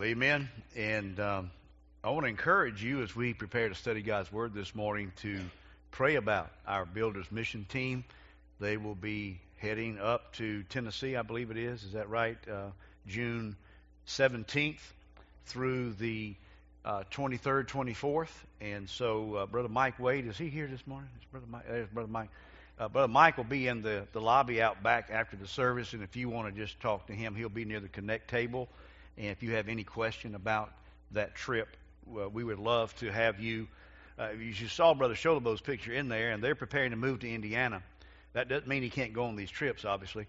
Well, amen. And I want to encourage you as we prepare to study God's Word this morning to pray about our Builders Mission Team. They will be heading up to Tennessee, I believe it is. Is that right? June 17th through the 23rd, 24th. And so Brother Mike Wade, is he here this morning? Is Brother Mike? There's Brother Mike. Brother Mike will be in the lobby out back after the service, and if you want to just talk to him, he'll be near the Connect table. And if you have any question about that trip, we would love to have you. You saw Brother Sholobow's picture in there, and they're preparing to move to Indiana. That doesn't mean he can't go on these trips, obviously.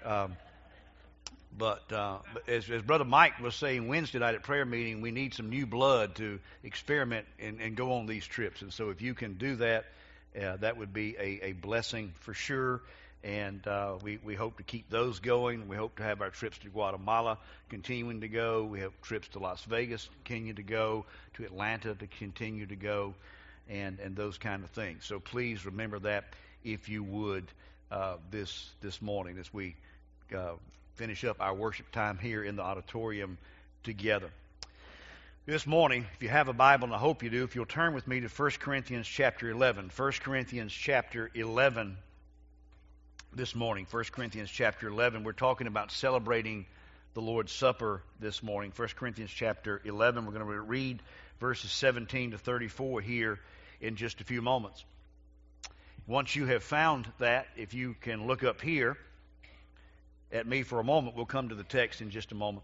But as Brother Mike was saying Wednesday night at prayer meeting, we need some new blood to experiment and go on these trips. And so if you can do that, that would be a blessing for sure. And we hope to keep those going. We hope to have our trips to Guatemala continuing to go. We have trips to Las Vegas continue to go, to Atlanta to continue to go, and those kind of things. So please remember that if you would this morning as we finish up our worship time here in the auditorium together. This morning, if you have a Bible, and I hope you do, if you'll turn with me to 1 Corinthians chapter 11. 1 Corinthians chapter 11 this morning. 1 Corinthians chapter 11. We're talking about celebrating the Lord's Supper this morning. 1 Corinthians chapter 11. We're going to read verses 17 to 34 here in just a few moments. Once you have found that, if you can look up here at me for a moment, we'll come to the text in just a moment.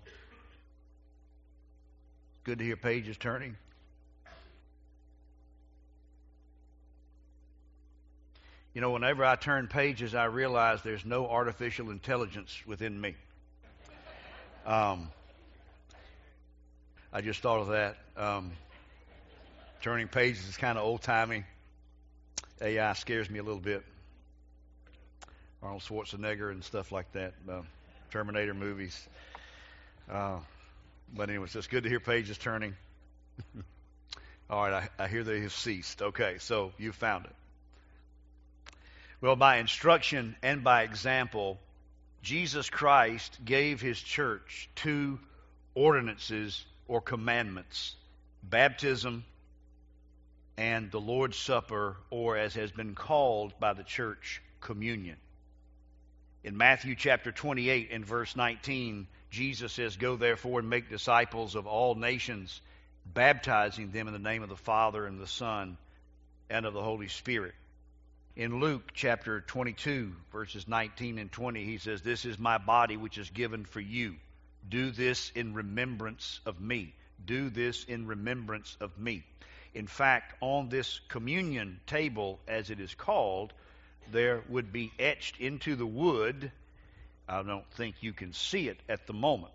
Good to hear pages turning. You know, whenever I turn pages, I realize there's no artificial intelligence within me. I just thought of that. Turning pages is kind of old-timey. AI scares me a little bit. Arnold Schwarzenegger and stuff like that. Terminator movies. But anyway, so it's good to hear pages turning. All right, I hear they have ceased. Okay, so you found it. Well, by instruction and by example, Jesus Christ gave his church two ordinances or commandments: baptism and the Lord's Supper, or as has been called by the church, communion. In Matthew chapter 28 and verse 19, Jesus says, "Go therefore and make disciples of all nations, baptizing them in the name of the Father and the Son and of the Holy Spirit." In Luke chapter 22, verses 19 and 20, he says, "This is my body which is given for you. Do this in remembrance of me." Do this in remembrance of me. In fact, on this communion table, as it is called, there would be etched into the wood, I don't think you can see it at the moment,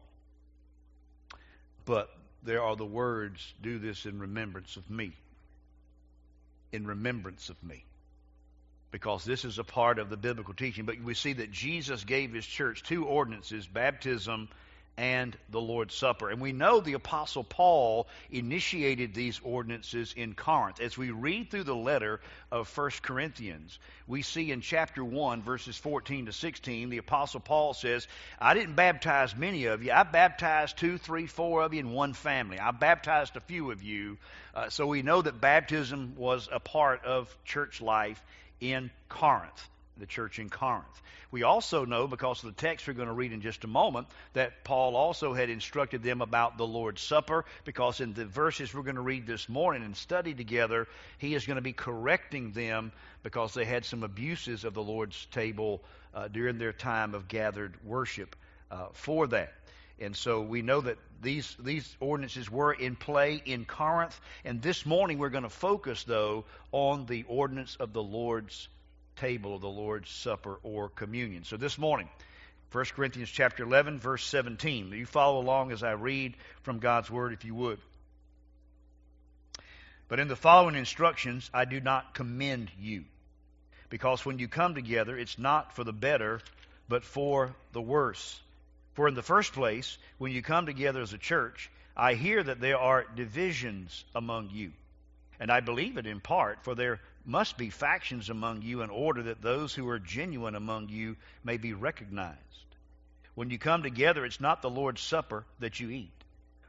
but there are the words, "Do this in remembrance of me." In remembrance of me. Because this is a part of the biblical teaching. But we see that Jesus gave his church two ordinances: baptism and the Lord's Supper. And we know the Apostle Paul initiated these ordinances in Corinth. As we read through the letter of 1 Corinthians, we see in chapter 1, verses 14 to 16, the Apostle Paul says, "I didn't baptize many of you. I baptized 2, 3, 4 of you in one family. I baptized a few of you." So we know that baptism was a part of church life in Corinth, the church in Corinth. We also know, because of the text we're going to read in just a moment, that Paul also had instructed them about the Lord's Supper, because in the verses we're going to read this morning and study together, he is going to be correcting them because they had some abuses of the Lord's table during their time of gathered worship for that. And so we know that these ordinances were in play in Corinth. And this morning we're going to focus, though, on the ordinance of the Lord's table, of the Lord's Supper or communion. So this morning, 1 Corinthians chapter 11, verse 17. You follow along as I read from God's Word, if you would. "But in the following instructions I do not commend you, because when you come together, it's not for the better, but for the worse. For in the first place, when you come together as a church, I hear that there are divisions among you. And I believe it in part, for there must be factions among you, in order that those who are genuine among you may be recognized. When you come together, it's not the Lord's Supper that you eat.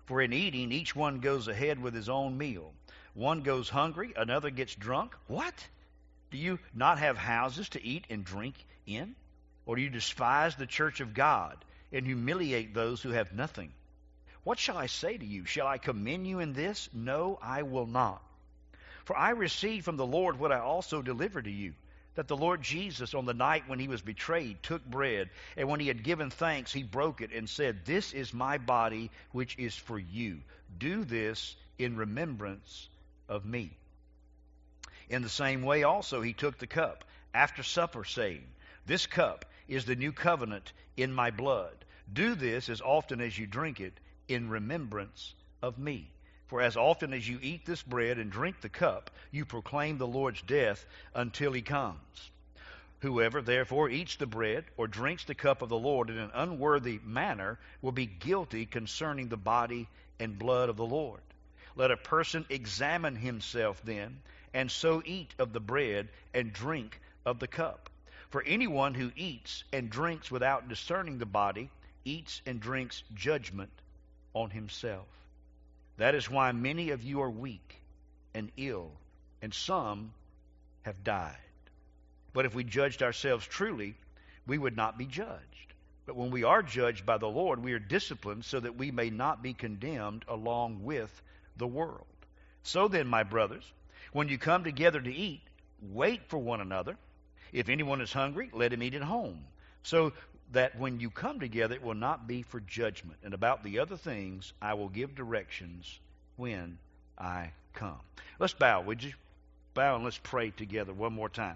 For in eating, each one goes ahead with his own meal. One goes hungry, another gets drunk. What? Do you not have houses to eat and drink in? Or do you despise the church of God and humiliate those who have nothing? What shall I say to you? Shall I commend you in this? No, I will not. For I received from the Lord what I also delivered to you, that the Lord Jesus, on the night when he was betrayed, took bread, and when he had given thanks, he broke it and said, This is my body, which is for you. Do this in remembrance of me. In the same way also he took the cup after supper, saying, This cup is the new covenant in my blood. Do this as often as you drink it in remembrance of me. For as often as you eat this bread and drink the cup, you proclaim the Lord's death until he comes. Whoever therefore eats the bread or drinks the cup of the Lord in an unworthy manner will be guilty concerning the body and blood of the Lord. Let a person examine himself then, and so eat of the bread and drink of the cup. For anyone who eats and drinks without discerning the body eats and drinks judgment on himself. That is why many of you are weak and ill, and some have died. But if we judged ourselves truly, we would not be judged. But when we are judged by the Lord, we are disciplined so that we may not be condemned along with the world. So then, my brothers, when you come together to eat, wait for one another. If anyone is hungry, let him eat at home, so that when you come together, it will not be for judgment. And about the other things, I will give directions when I come. Let's bow. Would you bow and let's pray together one more time.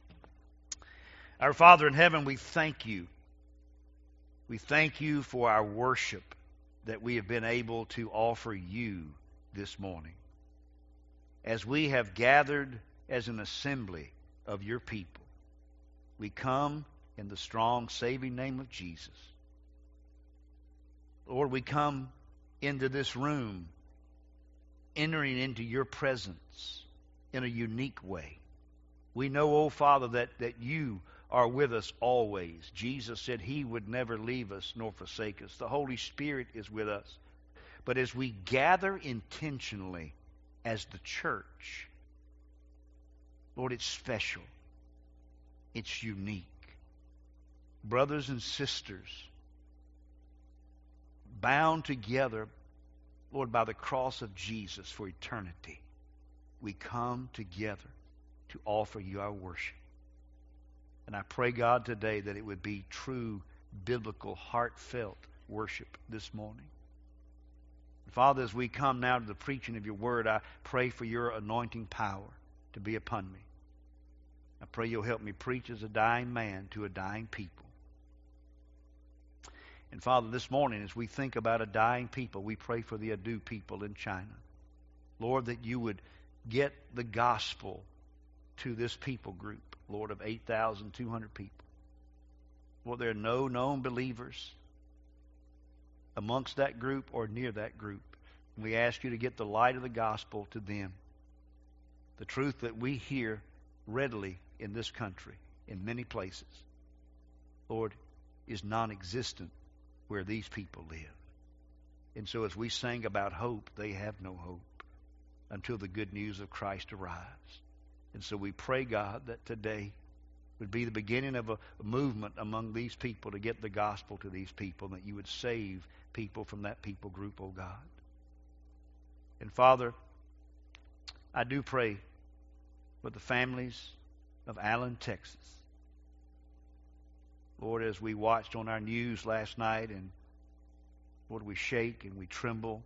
Our Father in heaven, we thank you. We thank you for our worship that we have been able to offer you this morning. As we have gathered as an assembly of your people, we come in the strong, saving name of Jesus. Lord, we come into this room, entering into your presence in a unique way. We know, oh Father, that you are with us always. Jesus said he would never leave us nor forsake us. The Holy Spirit is with us. But as we gather intentionally as the church, Lord, it's special. It's unique. Brothers and sisters, bound together, Lord, by the cross of Jesus for eternity, we come together to offer you our worship. And I pray, God, today that it would be true, biblical, heartfelt worship this morning. Father, as we come now to the preaching of your word, I pray for your anointing power to be upon me. I pray you'll help me preach as a dying man to a dying people. And Father, this morning as we think about a dying people, we pray for the Adu people in China. Lord, that you would get the gospel to this people group, Lord, of 8,200 people. Lord, there are no known believers amongst that group or near that group. And we ask you to get the light of the gospel to them. The truth that we hear readily in this country, in many places, Lord, is non-existent where these people live. And so as we sing about hope, they have no hope until the good news of Christ arrives. And so we pray, God, that today would be the beginning of a movement among these people to get the gospel to these people, and that you would save people from that people group, oh God. And Father, I do pray for the families of Allen, Texas. Lord, as we watched on our news last night, and Lord, we shake and we tremble.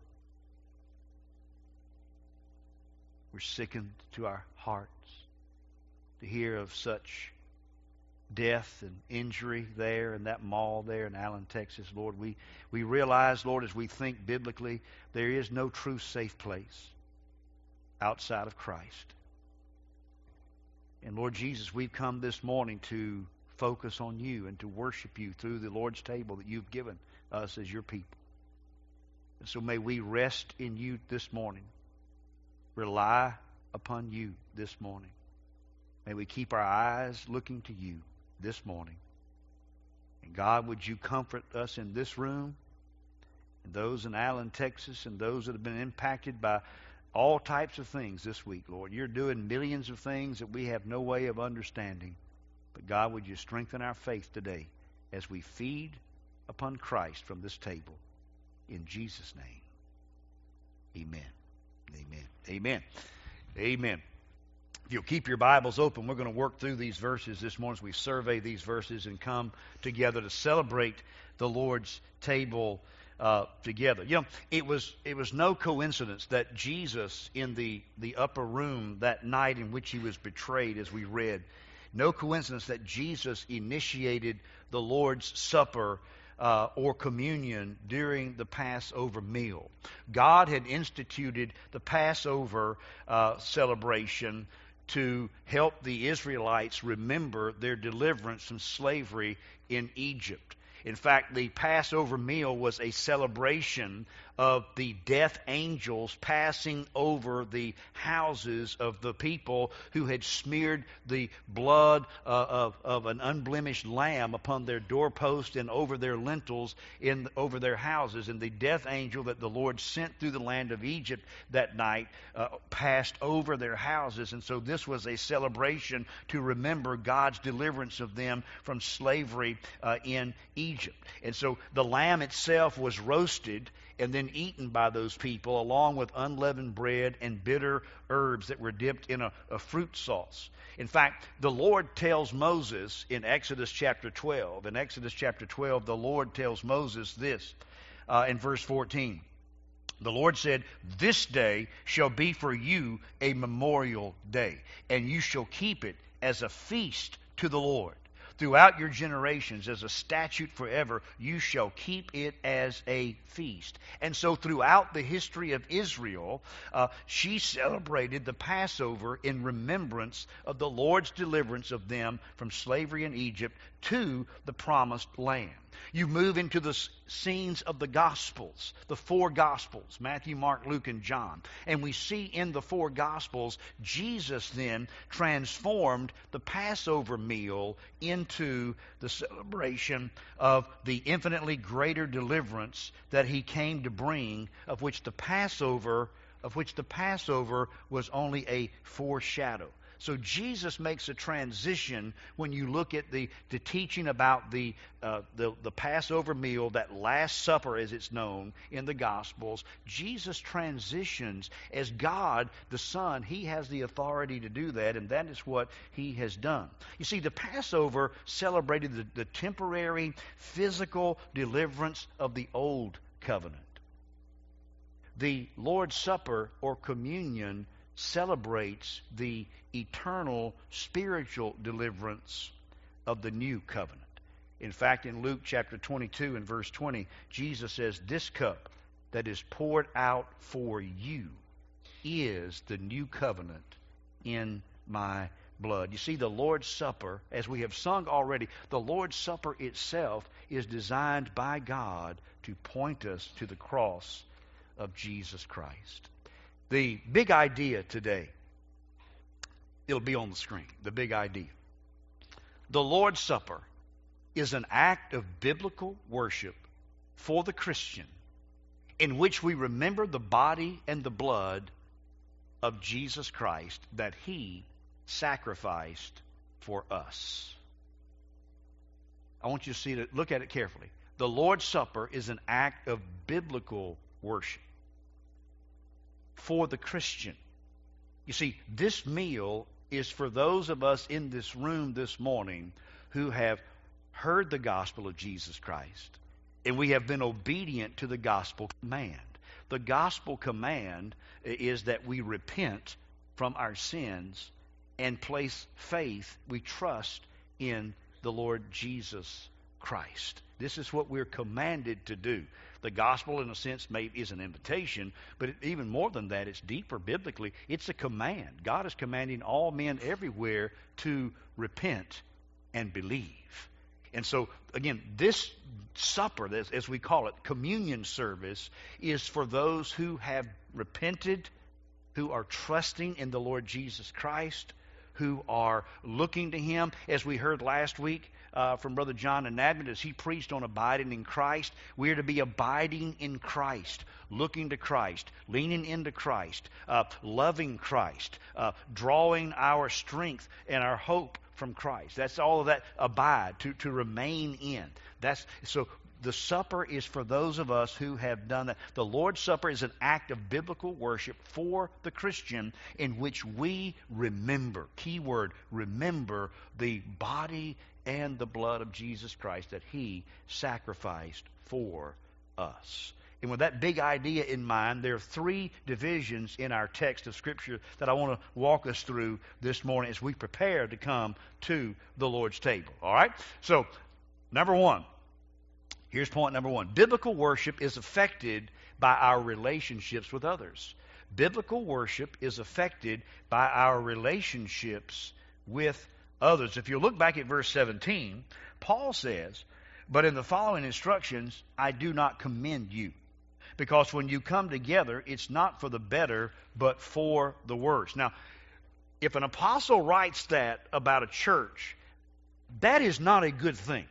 We're sickened to our hearts to hear of such death and injury there in that mall there in Allen, Texas. Lord, we realize, Lord, as we think biblically, there is no true safe place outside of Christ. And Lord Jesus, we've come this morning to focus on you and to worship you through the Lord's table that you've given us as your people. And so may we rest in you this morning, rely upon you this morning. May we keep our eyes looking to you this morning. And God, would you comfort us in this room and those in Allen, Texas, and those that have been impacted by all types of things this week, Lord. You're doing millions of things that we have no way of understanding. But God, would you strengthen our faith today as we feed upon Christ from this table. In Jesus' name, amen. Amen. Amen. Amen. If you'll keep your Bibles open, we're going to work through these verses this morning as we survey these verses and come together to celebrate the Lord's table together. You know, it was no coincidence that Jesus in the upper room that night in which he was betrayed, as we read, no coincidence that Jesus initiated the Lord's Supper or communion during the Passover meal. God had instituted the Passover celebration to help the Israelites remember their deliverance from slavery in Egypt. In fact, the Passover meal was a celebration of the death angels passing over the houses of the people who had smeared the blood of an unblemished lamb upon their doorpost and over their lintels over their houses. And the death angel that the Lord sent through the land of Egypt that night passed over their houses. And so this was a celebration to remember God's deliverance of them from slavery in Egypt. And so the lamb itself was roasted and then eaten by those people along with unleavened bread and bitter herbs that were dipped in a fruit sauce. In fact, the Lord tells Moses in Exodus chapter 12. In Exodus chapter 12, the Lord tells Moses this in verse 14. The Lord said, "This day shall be for you a memorial day, and you shall keep it as a feast to the Lord. Throughout your generations, as a statute forever, you shall keep it as a feast." And so throughout the history of Israel, she celebrated the Passover in remembrance of the Lord's deliverance of them from slavery in Egypt to the promised land. You move into the scenes of the Gospels, the four Gospels, Matthew, Mark, Luke, and John. And we see in the four Gospels, Jesus then transformed the Passover meal into the celebration of the infinitely greater deliverance that he came to bring, of which the Passover was only a foreshadow. So Jesus makes a transition when you look at the teaching about the Passover meal, that Last Supper as it's known in the Gospels. Jesus transitions as God the Son. He has the authority to do that, and that is what he has done. You see, the Passover celebrated the temporary physical deliverance of the old covenant. The Lord's Supper or communion celebrates the eternal spiritual deliverance of the new covenant. In fact, in Luke chapter 22 and verse 20, Jesus says, "This cup that is poured out for you is the new covenant in my blood." You see, the Lord's Supper, as we have sung already, the Lord's Supper itself is designed by God to point us to the cross of Jesus Christ. The big idea today, it'll be on the screen, the big idea. The Lord's Supper is an act of biblical worship for the Christian in which we remember the body and the blood of Jesus Christ that he sacrificed for us. I want you to see it, look at it carefully. The Lord's Supper is an act of biblical worship for the Christian. You see, this meal is for those of us in this room this morning who have heard the gospel of Jesus Christ, and we have been obedient to the gospel command. The gospel command is that we repent from our sins and place faith, we trust in the Lord Jesus Christ. This is what we're commanded to do. The gospel, in a sense, is an invitation, but even more than that, it's deeper biblically. It's a command. God is commanding all men everywhere to repent and believe. And so, again, this supper, as we call it, communion service, is for those who have repented, who are trusting in the Lord Jesus Christ, who are looking to him. As we heard last week, from Brother John and Advent as he preached on abiding in Christ. We are to be abiding in Christ, looking to Christ, leaning into Christ, loving Christ, drawing our strength and our hope from Christ. That's all of that abide, to remain in. So the supper is for those of us who have done that. The Lord's Supper is an act of biblical worship for the Christian in which we remember, keyword, remember the body and the blood of Jesus Christ that He sacrificed for us. And with that big idea in mind, there are three divisions in our text of Scripture that I want to walk us through this morning as we prepare to come to the Lord's table. All right? So, number one. Here's point number one. Biblical worship is affected by our relationships with others. Biblical worship is affected by our relationships with others. If you look back at verse 17, Paul says, "But in the following instructions, I do not commend you. Because when you come together, it's not for the better, but for the worse." Now, if an apostle writes that about a church, that is not a good thing.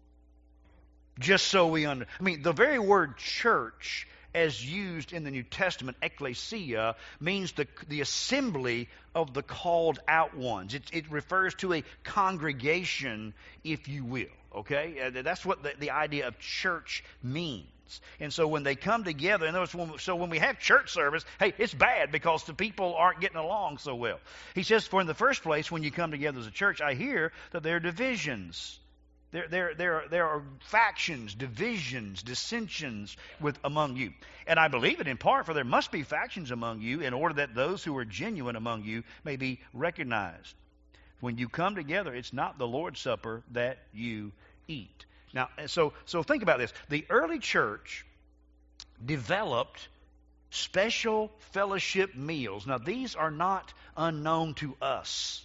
Just so we the very word church, as used in the New Testament, ecclesia, means the assembly of the called out ones. It refers to a congregation, if you will. Okay? That's what the idea of church means. And so when they come together, when we have church service, hey, it's bad because the people aren't getting along so well. He says, for in the first place, when you come together as a church, I hear that there are divisions. There are factions, divisions, dissensions among you. And I believe it in part, for there must be factions among you in order that those who are genuine among you may be recognized. When you come together, it's not the Lord's Supper that you eat. Now, so think about this. The early church developed special fellowship meals. Now, these are not unknown to us.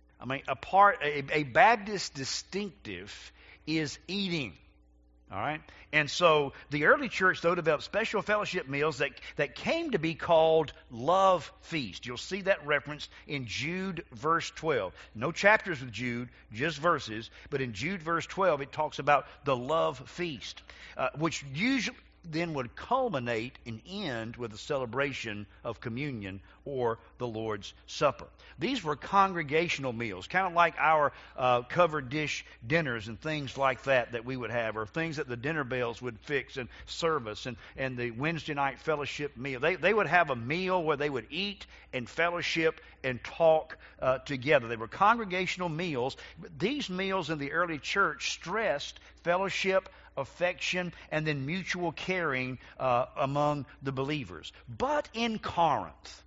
A Baptist distinctive is eating. All right? And so the early church, though, developed special fellowship meals that came to be called love feast. You'll see that referenced in Jude verse 12. No chapters with Jude, just verses. But in Jude verse 12, it talks about the love feast, which usually then would culminate and end with a celebration of communion or the Lord's Supper. These were congregational meals, kind of like our covered dish dinners and things like that we would have, or things that the dinner bells would fix and service, and the Wednesday night fellowship meal. They would have a meal where they would eat and fellowship and talk together. They were congregational meals. These meals in the early church stressed fellowship, affection, and then mutual caring among the believers. But in Corinth,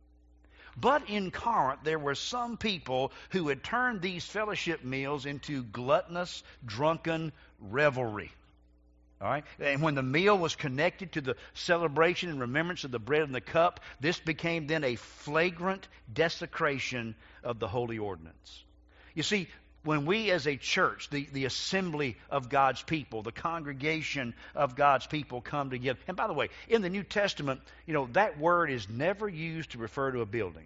there were some people who had turned these fellowship meals into gluttonous, drunken revelry. All right? And when the meal was connected to the celebration and remembrance of the bread and the cup, this became then a flagrant desecration of the holy ordinance. You see, when we as a church, the assembly of God's people, the congregation of God's people come together. And by the way, in the New Testament, that word is never used to refer to a building.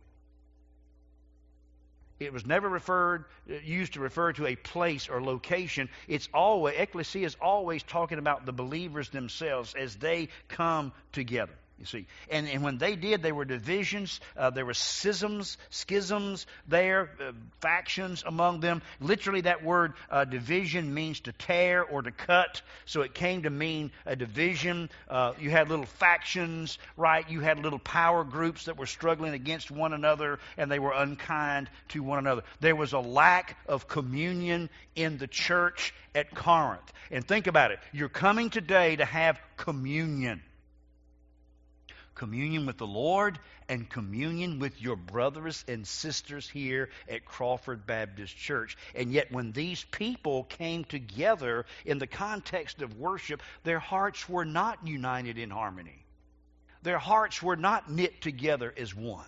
It was never used to refer to a place or location. Ecclesia is always talking about the believers themselves as they come together. You see, and when they did, there were divisions, there were schisms there, factions among them. Literally, that word division means to tear or to cut. So it came to mean a division. You had little factions, right? You had little power groups that were struggling against one another, and they were unkind to one another. There was a lack of communion in the church at Corinth. And think about it. You're coming today to have communion. Communion with the Lord and communion with your brothers and sisters here at Crawford Baptist Church. And yet when these people came together in the context of worship, their hearts were not united in harmony. Their hearts were not knit together as one.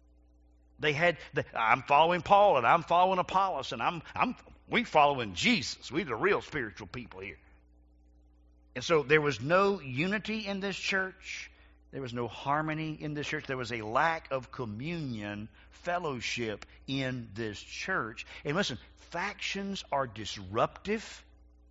I'm following Paul and I'm following Apollos and we following Jesus. We're the real spiritual people here. And so there was no unity in this church. There was no harmony in this church. There was a lack of communion, fellowship in this church. And listen, factions are disruptive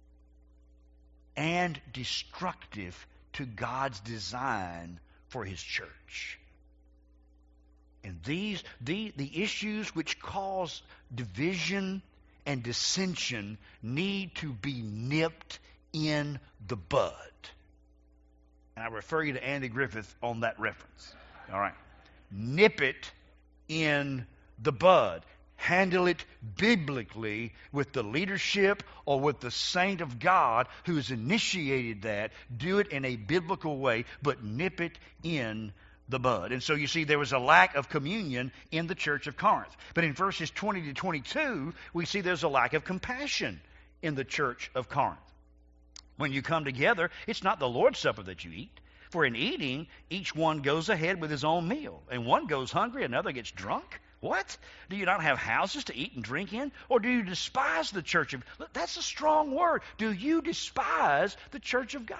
and destructive to God's design for His church. And the issues which cause division and dissension need to be nipped in the bud. And I refer you to Andy Griffith on that reference. All right. Nip it in the bud. Handle it biblically with the leadership or with the saint of God who's initiated that. Do it in a biblical way, but nip it in the bud. And so you see there was a lack of communion in the church of Corinth. But in verses 20 to 22, we see there's a lack of compassion in the church of Corinth. When you come together, it's not the Lord's Supper that you eat. For in eating, each one goes ahead with his own meal. And one goes hungry, another gets drunk. What? Do you not have houses to eat and drink in? Or do you despise the church of... That's a strong word. Do you despise the church of God?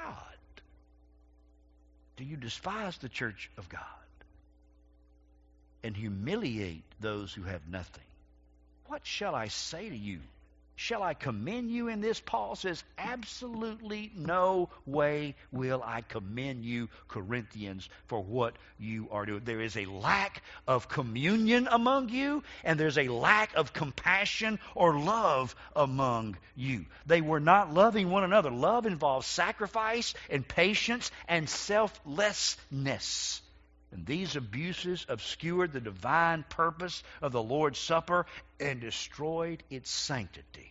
Do you despise the church of God and humiliate those who have nothing? What shall I say to you? Shall I commend you in this? Paul says, absolutely no way will I commend you, Corinthians, for what you are doing. There is a lack of communion among you, and there's a lack of compassion or love among you. They were not loving one another. Love involves sacrifice and patience and selflessness. And these abuses obscured the divine purpose of the Lord's Supper and destroyed its sanctity.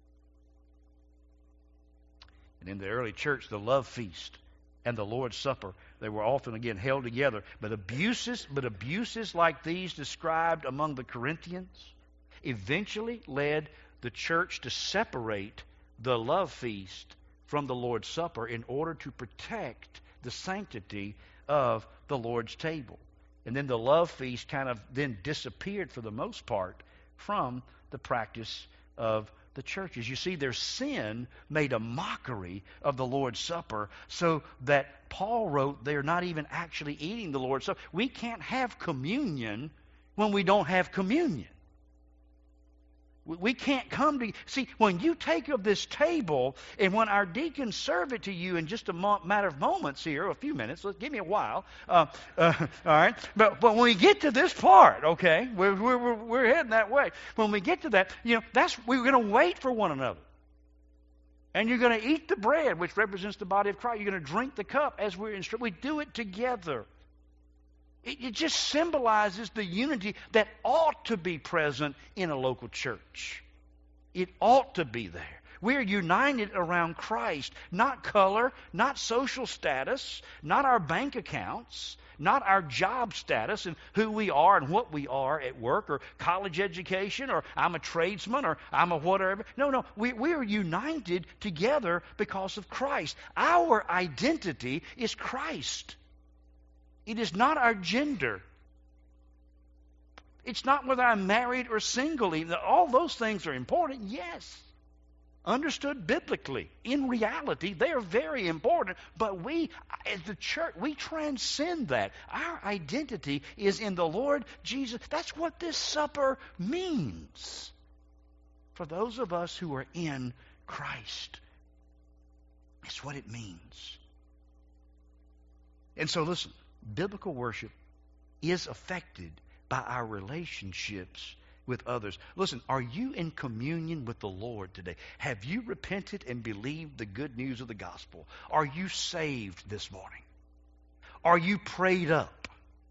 And in the early church, the love feast and the Lord's Supper, they were often again held together. But abuses like these described among the Corinthians eventually led the church to separate the love feast from the Lord's Supper in order to protect the sanctity of the Lord's table. And then the love feast kind of then disappeared for the most part from the practice of the churches. You see, their sin made a mockery of the Lord's Supper, so that Paul wrote they're not even actually eating the Lord's Supper. We can't have communion when we don't have communion. We can't come to... See, when you take of this table, and when our deacons serve it to you in just a matter of moments here, a few minutes, give me a while, all right? But when we get to this part, okay, we're heading that way. When we get to that, we're going to wait for one another. And you're going to eat the bread, which represents the body of Christ. You're going to drink the cup as we're instructed. We do it together. It just symbolizes the unity that ought to be present in a local church. It ought to be there. We're united around Christ, not color, not social status, not our bank accounts, not our job status and who we are and what we are at work or college education or I'm a tradesman or I'm a whatever. No, we are united together because of Christ. Our identity is Christ. It is not our gender. It's not whether I'm married or single. Even all those things are important, yes. Understood biblically. In reality, they are very important. But we, as the church, we transcend that. Our identity is in the Lord Jesus. That's what this supper means for those of us who are in Christ. It's what it means. And so listen. Biblical worship is affected by our relationships with others. Listen, are you in communion with the Lord today? Have you repented and believed the good news of the gospel? Are you saved this morning? Are you prayed up?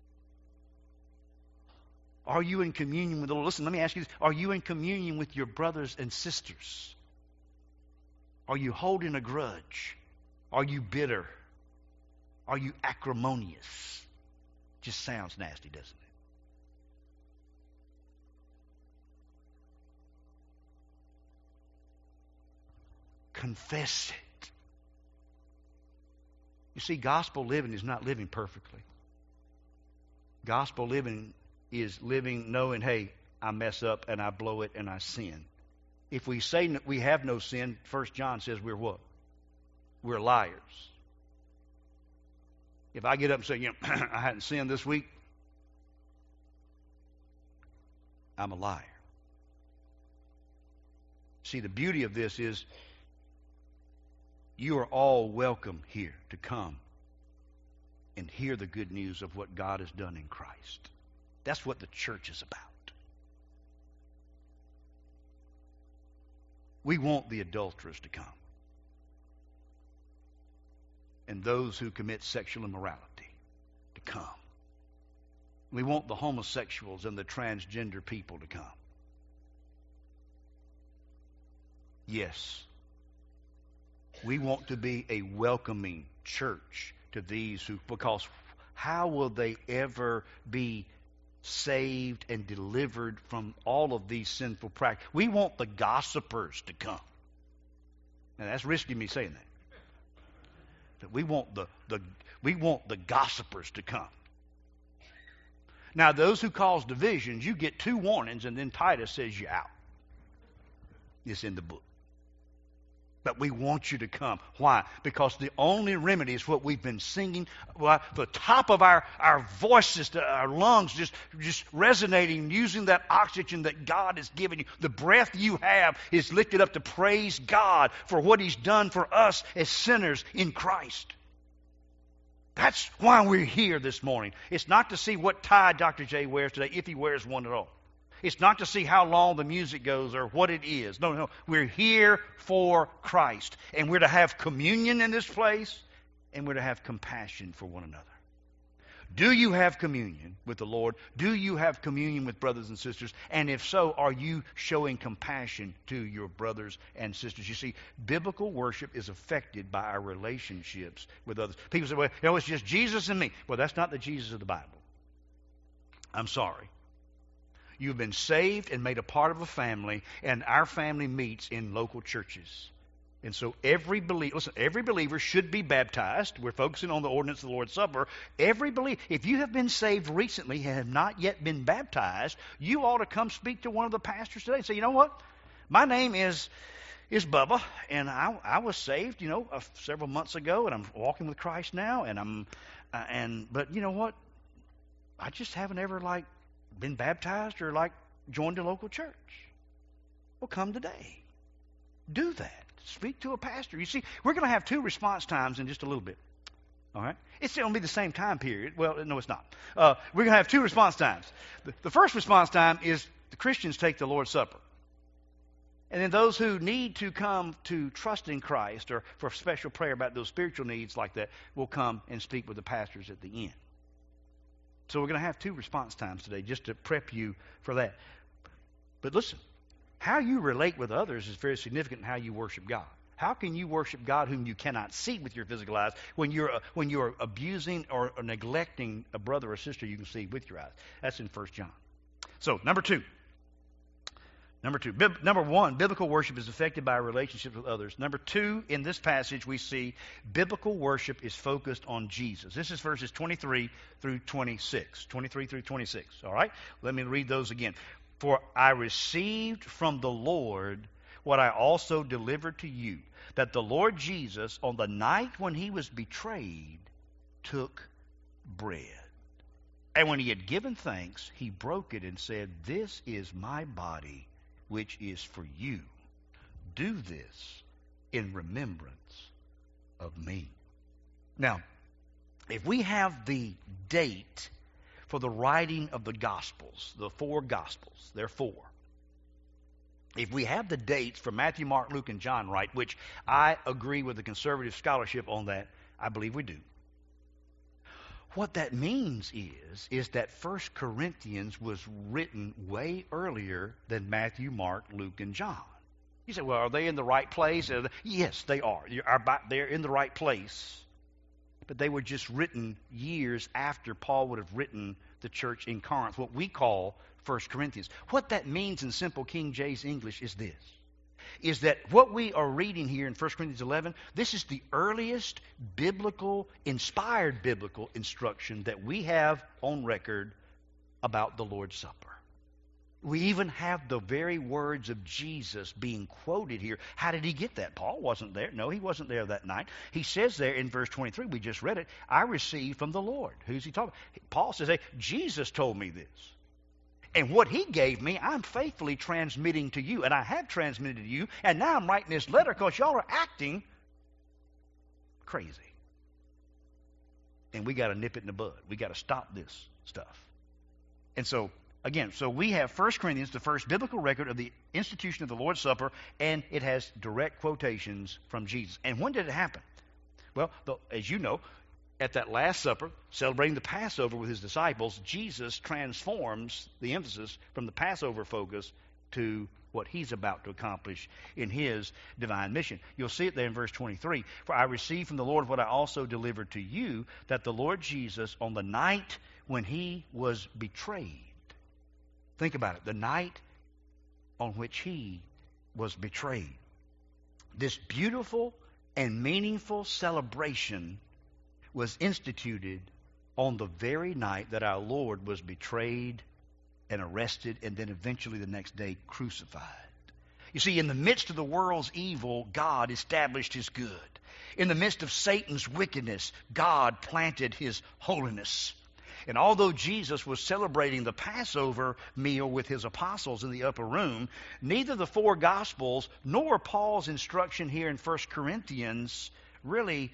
Are you in communion with the Lord? Listen, let me ask you this. Are you in communion with your brothers and sisters? Are you holding a grudge? Are you bitter? Are you acrimonious? Just sounds nasty, doesn't it? Confess it. You see, gospel living is not living perfectly. Gospel living is living knowing, hey, I mess up and I blow it and I sin. If we say we have no sin, 1 John says we're what? We're liars. If I get up and say, I hadn't sinned this week, I'm a liar. See, the beauty of this is you are all welcome here to come and hear the good news of what God has done in Christ. That's what the church is about. We want the adulterers to come, and those who commit sexual immorality to come. We want the homosexuals and the transgender people to come. Yes, we want to be a welcoming church to these who, because how will they ever be saved and delivered from all of these sinful practices? We want the gossipers to come. Now that's risky me saying that. That we want the gossipers to come. Now those who cause divisions, you get 2 warnings, and then Titus says you're out. It's in the book. But we want you to come. Why? Because the only remedy is what we've been singing. Well, the top of our voices, our lungs, just resonating, using that oxygen that God has given you. The breath you have is lifted up to praise God for what He's done for us as sinners in Christ. That's why we're here this morning. It's not to see what tie Dr. J wears today, if he wears one at all. It's not to see how long the music goes or what it is. No. We're here for Christ. And we're to have communion in this place, and we're to have compassion for one another. Do you have communion with the Lord? Do you have communion with brothers and sisters? And if so, are you showing compassion to your brothers and sisters? You see, biblical worship is affected by our relationships with others. People say, well, it's just Jesus and me. Well, that's not the Jesus of the Bible. I'm sorry. You've been saved and made a part of a family, and our family meets in local churches. And so every believer should be baptized. We're focusing on the ordinance of the Lord's Supper. Every believer, if you have been saved recently and have not yet been baptized, you ought to come speak to one of the pastors today and say, you know what? My name is Bubba, and I was saved, several months ago, and I'm walking with Christ now, but you know what? I just haven't ever been baptized or joined a local church. Well, come today. Do that. Speak to a pastor. You see, we're going to have 2 response times in just a little bit. All right? It's going to be the same time period. Well, no, it's not. We're going to have 2 response times. The first response time is the Christians take the Lord's Supper. And then those who need to come to trust in Christ or for special prayer about those spiritual needs like that will come and speak with the pastors at the end. So we're going to have 2 response times today just to prep you for that. But listen, how you relate with others is very significant in how you worship God. How can you worship God whom you cannot see with your physical eyes when you're abusing or neglecting a brother or sister you can see with your eyes? That's in 1 John. So, number 2. Number 1, biblical worship is affected by relationships with others. Number 2, in this passage we see biblical worship is focused on Jesus. This is verses 23 through 26. 23 through 26, all right? Let me read those again. For I received from the Lord what I also delivered to you, that the Lord Jesus, on the night when He was betrayed, took bread. And when He had given thanks, He broke it and said, "This is my body, which is for you. Do this in remembrance of me." Now, if we have the date for the writing of the Gospels, the 4 Gospels, there are 4. If we have the dates for Matthew, Mark, Luke, and John right, which I agree with the conservative scholarship on that, I believe we do. What that means is that 1 Corinthians was written way earlier than Matthew, Mark, Luke, and John. You say, well, are they in the right place? Yes, they are. They're in the right place. But they were just written years after Paul would have written the church in Corinth, what we call 1 Corinthians. What that means in simple King James English is this. Is that what we are reading here in 1 Corinthians 11, this is the earliest inspired biblical instruction that we have on record about the Lord's Supper. We even have the very words of Jesus being quoted here. How did he get that? Paul wasn't there. No, he wasn't there that night. He says there in verse 23, we just read it, I received from the Lord. Who's he talking about? Paul says, hey, Jesus told me this. And what he gave me, I'm faithfully transmitting to you. And I have transmitted to you. And now I'm writing this letter because y'all are acting crazy. And we got to nip it in the bud. We got to stop this stuff. And so, again, so we have 1 Corinthians, the first biblical record of the institution of the Lord's Supper, and it has direct quotations from Jesus. And when did it happen? Well, as you know, at that Last Supper, celebrating the Passover with his disciples, Jesus transforms the emphasis from the Passover focus to what he's about to accomplish in his divine mission. You'll see it there in verse 23. For I received from the Lord what I also delivered to you, that the Lord Jesus, on the night when he was betrayed, think about it, the night on which he was betrayed, this beautiful and meaningful celebration was instituted on the very night that our Lord was betrayed and arrested and then eventually the next day crucified. You see, in the midst of the world's evil, God established his good. In the midst of Satan's wickedness, God planted his holiness. And although Jesus was celebrating the Passover meal with his apostles in the upper room, neither the four Gospels nor Paul's instruction here in 1 Corinthians really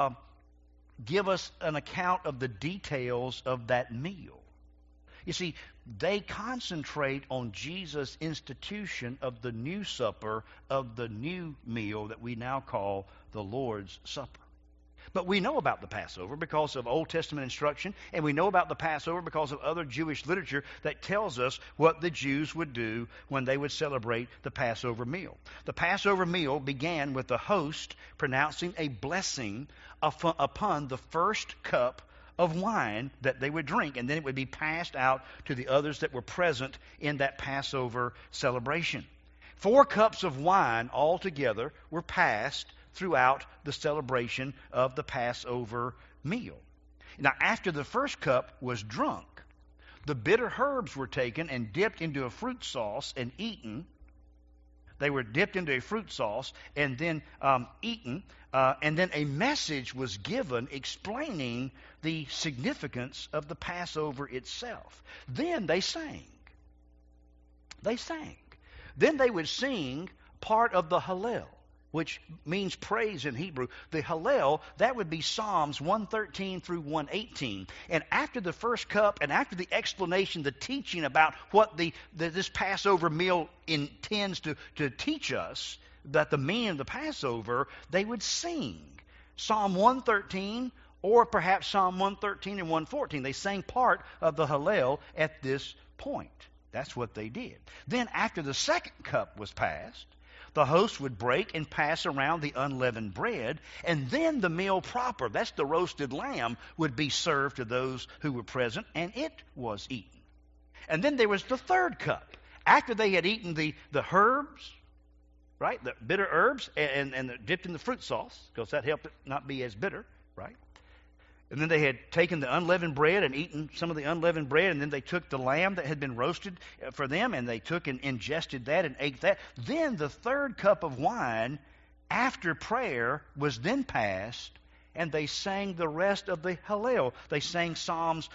give us an account of the details of that meal. You see, they concentrate on Jesus' institution of the new supper, of the new meal that we now call the Lord's Supper. But we know about the Passover because of Old Testament instruction, and we know about the Passover because of other Jewish literature that tells us what the Jews would do when they would celebrate the Passover meal. The Passover meal began with the host pronouncing a blessing upon the first cup of wine that they would drink, and then it would be passed out to the others that were present in that Passover celebration. 4 cups of wine altogether were passed throughout the celebration of the Passover meal. Now, after the first cup was drunk, the bitter herbs were taken and dipped into a fruit sauce and eaten. They were dipped into a fruit sauce and then eaten, and then a message was given explaining the significance of the Passover itself. Then they sang. Then they would sing part of the Hallel, which means praise in Hebrew. The Hallel, that would be Psalms 113 through 118. And after the first cup and after the explanation, the teaching about what this Passover meal intends to teach us, that the meaning of the Passover, they would sing Psalm 113 or perhaps Psalm 113 and 114. They sang part of the Hallel at this point. That's what they did. Then after the second cup was passed, the host would break and pass around the unleavened bread, and then the meal proper, that's the roasted lamb, would be served to those who were present, and it was eaten. And then there was the third cup. After they had eaten the herbs, right, the bitter herbs, and dipped in the fruit sauce, because that helped it not be as bitter, right? And then they had taken the unleavened bread and eaten some of the unleavened bread, and then they took the lamb that had been roasted for them, and they took and ingested that and ate that. Then the third cup of wine, after prayer, was then passed, and they sang the rest of the Hallel. They sang Psalms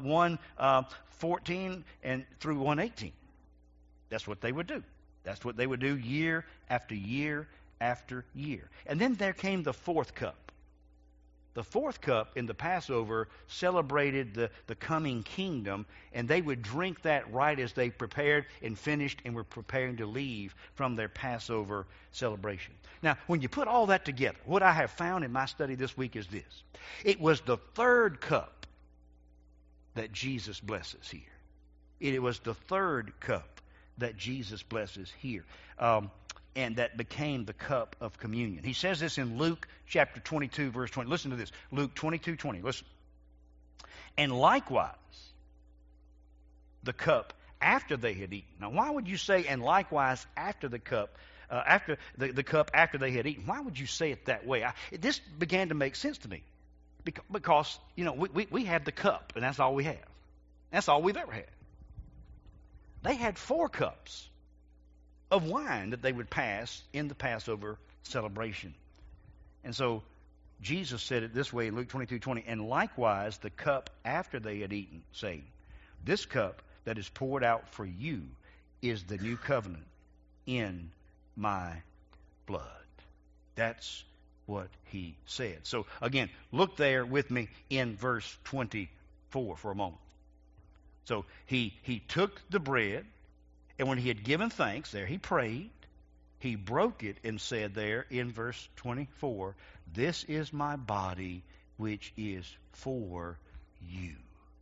114 and through 118. That's what they would do. That's what they would do year after year after year. And then there came the fourth cup. The fourth cup in the Passover celebrated the coming kingdom, and they would drink that right as they prepared and finished and were preparing to leave from their Passover celebration. Now, when you put all that together, what I have found in my study this week is this. It was the third cup that Jesus blesses here. It was the third cup that Jesus blesses here. And that became the cup of communion. He says this in Luke chapter 22, verse 20. Listen to this. Luke 22:20. Listen. And likewise, the cup after they had eaten. Now, why would you say, and likewise after the cup, after the cup after they had eaten? Why would you say it that way? This began to make sense to me. Because, you know, we have the cup, and that's all we have. That's all we've ever had. They had 4 cups of wine that they would pass in the Passover celebration. And so Jesus said it this way in Luke 22:20, and likewise the cup after they had eaten, saying, this cup that is poured out for you is the new covenant in my blood. That's what he said. So again, look there with me in verse 24 for a moment. So he took the bread, and when he had given thanks, there he prayed. He broke it and said there in verse 24, this is my body which is for you.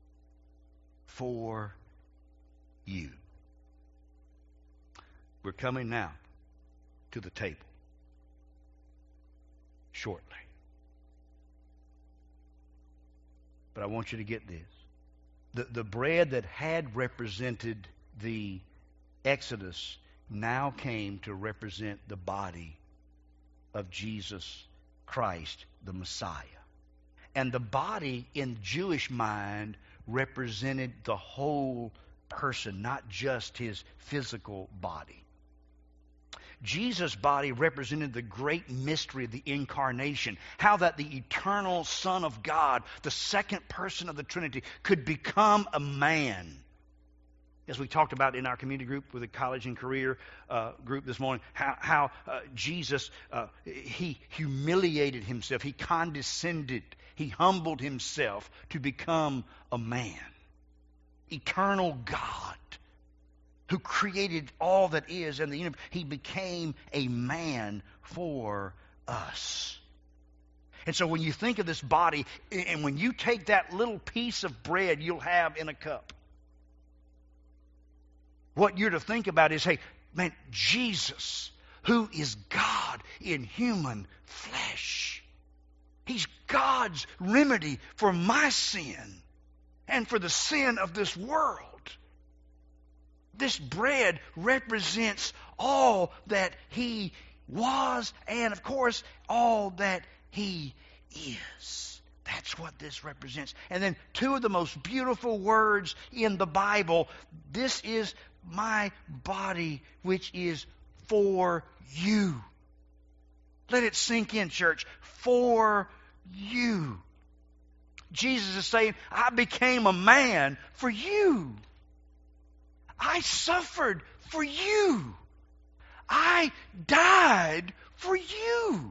For you. We're coming now to the table shortly. But I want you to get this. The bread that had represented the Exodus now came to represent the body of Jesus Christ, the Messiah. And the body in Jewish mind represented the whole person, not just his physical body. Jesus' body represented the great mystery of the incarnation, how that the eternal Son of God, the second person of the Trinity, could become a man. As we talked about in our community group with the college and career group this morning, how Jesus, he humiliated himself, he condescended, he humbled himself to become a man. Eternal God, who created all that is in the universe, he became a man for us. And so when you think of this body, and when you take that little piece of bread you'll have in a cup, what you're to think about is, hey, man, Jesus, who is God in human flesh, he's God's remedy for my sin and for the sin of this world. This bread represents all that he was and, of course, all that he is. That's what this represents. And then 2 of the most beautiful words in the Bible. This is my body, which is for you. Let it sink in, church. For you. Jesus is saying, I became a man for you. I suffered for you. I died for you.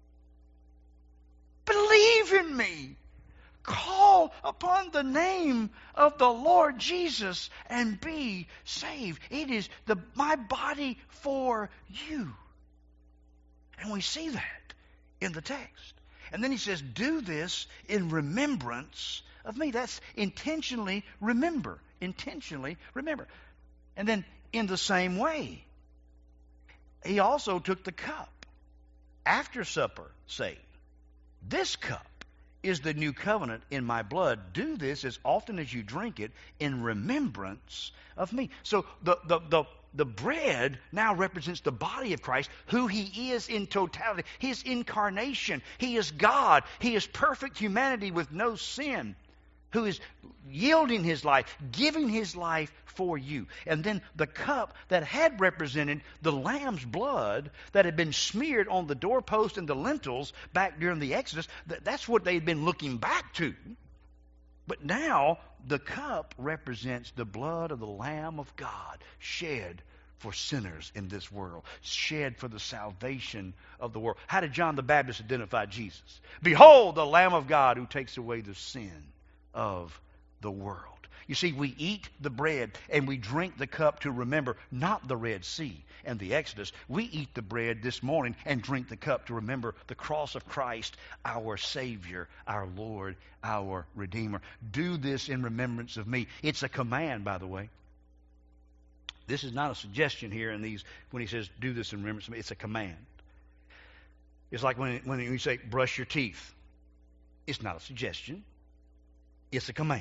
Believe in me. Call upon the name of the Lord Jesus and be saved. It is my body for you. And we see that in the text. And then he says, do this in remembrance of me. That's intentionally remember. Intentionally remember. And then in the same way, he also took the cup after supper, saying, this cup is the new covenant in my blood. Do this as often as you drink it in remembrance of me. So the bread now represents the body of Christ, who he is in totality, his incarnation. He is God. He is perfect humanity with no sin, who is yielding his life, giving his life for you. And then the cup that had represented the lamb's blood that had been smeared on the doorpost and the lintels back during the Exodus, that's what they had been looking back to. But now the cup represents the blood of the Lamb of God shed for sinners in this world, shed for the salvation of the world. How did John the Baptist identify Jesus? Behold, the Lamb of God who takes away the sin of the world. You see, we eat the bread and we drink the cup to remember not the Red Sea and the Exodus. We eat the bread this morning and drink the cup to remember the cross of Christ, our Savior, our Lord, our Redeemer. Do this in remembrance of me. It's a command, by the way. This is not a suggestion here in these, when he says, do this in remembrance of me. It's a command. It's like when you say, brush your teeth. It's not a suggestion. It's a command.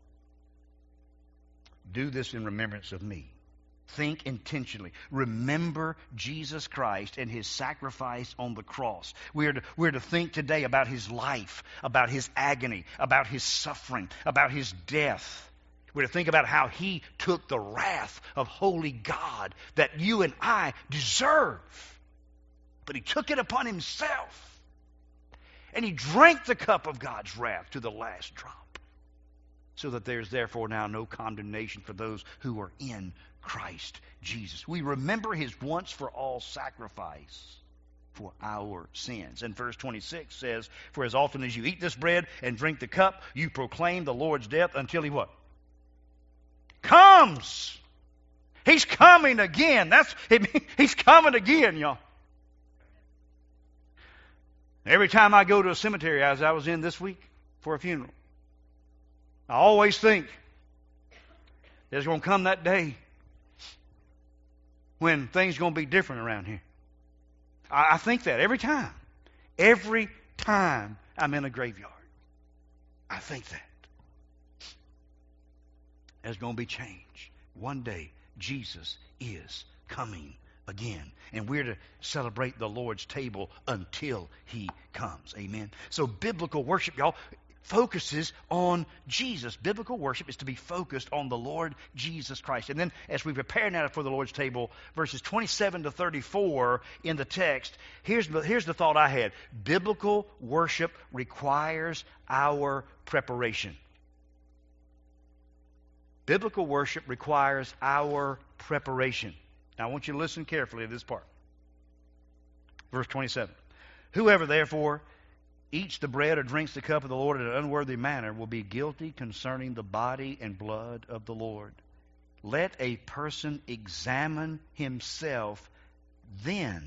Do this in remembrance of me. Think intentionally. Remember Jesus Christ and his sacrifice on the cross. We're to think today about his life, about his agony, about his suffering, about his death. We're to think about how he took the wrath of holy God that you and I deserve. But he took it upon himself. And he drank the cup of God's wrath to the last drop. So that there's therefore now no condemnation for those who are in Christ Jesus. We remember his once for all sacrifice for our sins. And verse 26 says, for as often as you eat this bread and drink the cup, you proclaim the Lord's death until he what? Comes. He's coming again. He's coming again, y'all. Every time I go to a cemetery, as I was in this week for a funeral, I always think there's going to come that day when things are going to be different around here. I think that every time. Every time I'm in a graveyard. I think that. There's going to be change. One day, Jesus is coming again. And we're to celebrate the Lord's table until he comes. Amen. So biblical worship, y'all, focuses on Jesus. Biblical worship is to be focused on the Lord Jesus Christ. And then as we prepare now for the Lord's table, verses 27 to 34 in the text, here's the thought I had. Biblical worship requires our preparation. Biblical worship requires our preparation. Now, I want you to listen carefully to this part. Verse 27. Whoever, therefore, eats the bread or drinks the cup of the Lord in an unworthy manner will be guilty concerning the body and blood of the Lord. Let a person examine himself then,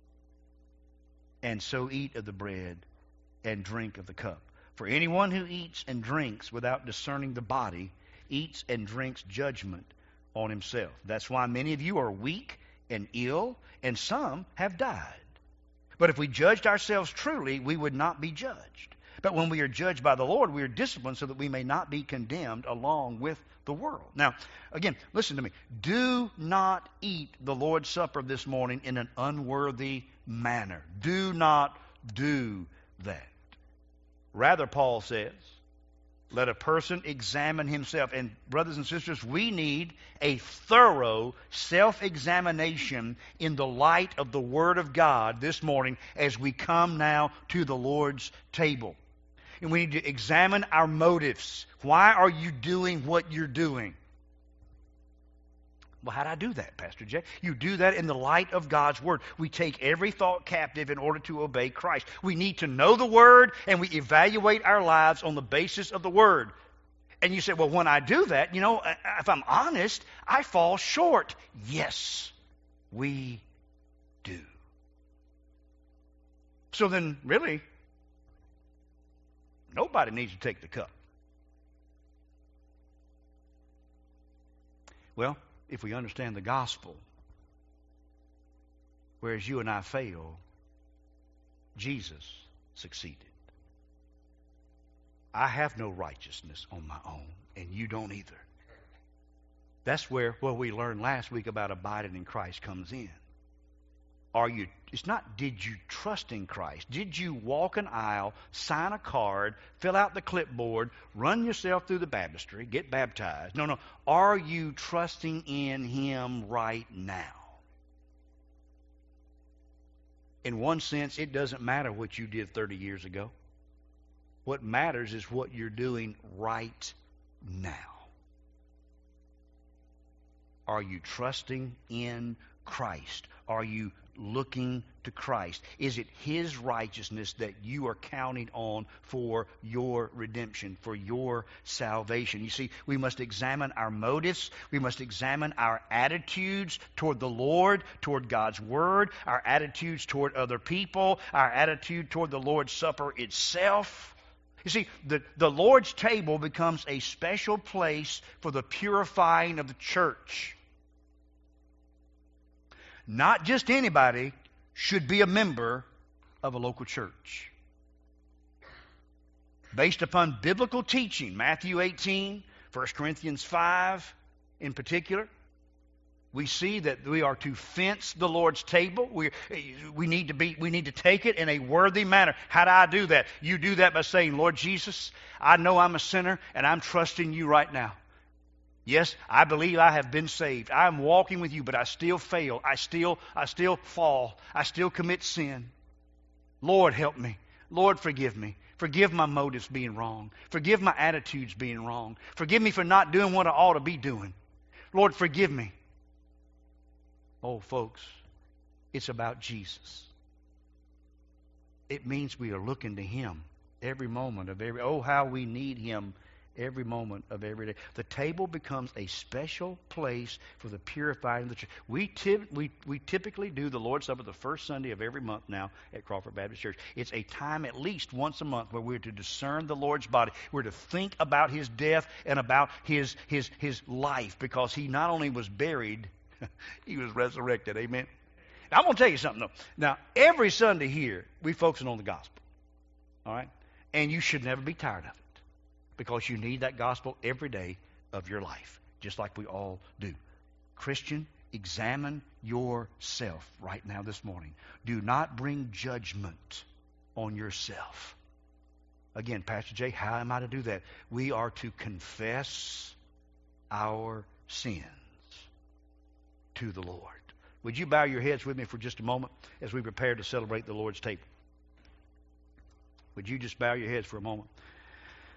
and so eat of the bread and drink of the cup. For anyone who eats and drinks without discerning the body eats and drinks judgment on himself. That's why many of you are weak and ill, and some have died. But if we judged ourselves truly, we would not be judged. But when we are judged by the Lord, we are disciplined so that we may not be condemned along with the world. Now, again, listen to me. Do not eat the Lord's Supper this morning in an unworthy manner. Do not do that. Rather, Paul says, let a person examine himself. And brothers and sisters, we need a thorough self-examination in the light of the Word of God this morning as we come now to the Lord's table. And we need to examine our motives. Why are you doing what you're doing? Well, how do I do that, Pastor Jay? You do that in the light of God's Word. We take every thought captive in order to obey Christ. We need to know the Word, and we evaluate our lives on the basis of the Word. And you say, well, when I do that, if I'm honest, I fall short. Yes, we do. So then, really, nobody needs to take the cup. Well, if we understand the gospel, whereas you and I fail, Jesus succeeded. I have no righteousness on my own, and you don't either. That's where what we learned last week about abiding in Christ comes in. It's not did you trust in Christ? Did you walk an aisle, sign a card, fill out the clipboard, run yourself through the baptistry, get baptized? No. Are you trusting in Him right now? In one sense, it doesn't matter what you did 30 years ago. What matters is what you're doing right now. Are you trusting in Christ? Are you looking to Christ? Is it His righteousness that you are counting on for your redemption, for your salvation? You see, we must examine our motives. We must examine our attitudes toward the Lord, toward God's Word, our attitudes toward other people, our attitude toward the Lord's Supper itself. You see, the Lord's table becomes a special place for the purifying of the church. Not just anybody should be a member of a local church. Based upon biblical teaching, Matthew 18, 1 Corinthians 5 in particular, we see that we are to fence the Lord's table. We need to take it in a worthy manner. How do I do that? You do that by saying, Lord Jesus, I know I'm a sinner and I'm trusting you right now. Yes, I believe I have been saved. I am walking with you, but I still fail. I still fall. I still commit sin. Lord, help me. Lord, forgive me. Forgive my motives being wrong. Forgive my attitudes being wrong. Forgive me for not doing what I ought to be doing. Lord, forgive me. Oh, folks, it's about Jesus. It means we are looking to Him every moment of every. Oh, how we need Him every moment of every day. The table becomes a special place for the purifying of the church. We typically do the Lord's Supper the first Sunday of every month now at Crawford Baptist Church. It's a time at least once a month where we're to discern the Lord's body. We're to think about His death and about His life, because He not only was buried, He was resurrected. Amen. Now, I'm going to tell you something, though. Now, every Sunday here, we're focusing on the gospel. All right? And you should never be tired of it, because you need that gospel every day of your life, just like we all do. Christian, examine yourself right now this morning. Do not bring judgment on yourself. Again, Pastor Jay, how am I to do that? We are to confess our sins to the Lord. Would you bow your heads with me for just a moment as we prepare to celebrate the Lord's table? Would you just bow your heads for a moment?